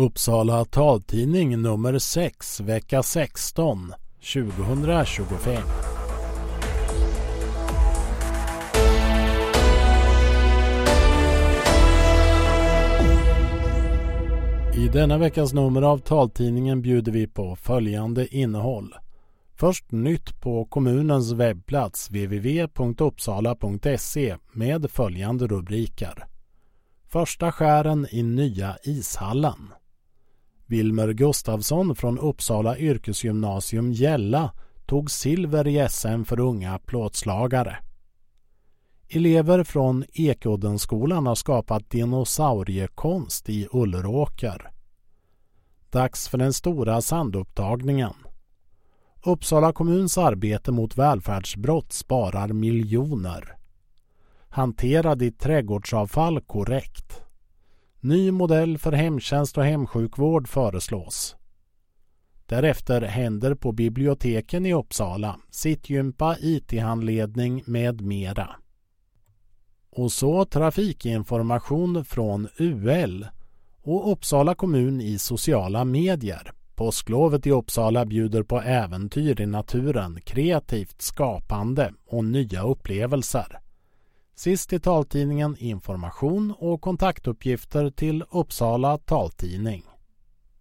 Uppsala taltidning nummer 6, vecka 16, 2025. I denna veckas nummer av taltidningen bjuder vi på följande innehåll. Först nytt på kommunens webbplats www.uppsala.se med följande rubriker. Första skären i nya ishallen. Wilmer Gustafsson från Uppsala yrkesgymnasium Gälla tog silver i SM för unga plåtslagare. Elever från Ekuddenskolan har skapat dinosauriekonst i Ulleråker. Dags för den stora sandupptagningen. Uppsala kommuns arbete mot välfärdsbrott sparar miljoner. Hantera ditt trädgårdsavfall korrekt. Ny modell för hemtjänst och hemsjukvård föreslås. Därefter händer på biblioteken i Uppsala, sittgympa, IT-handledning med mera. Och så trafikinformation från UL och Uppsala kommun i sociala medier. Påsklovet i Uppsala bjuder på äventyr i naturen, kreativt skapande och nya upplevelser. Sist i taltidningen information och kontaktuppgifter till Uppsala taltidning.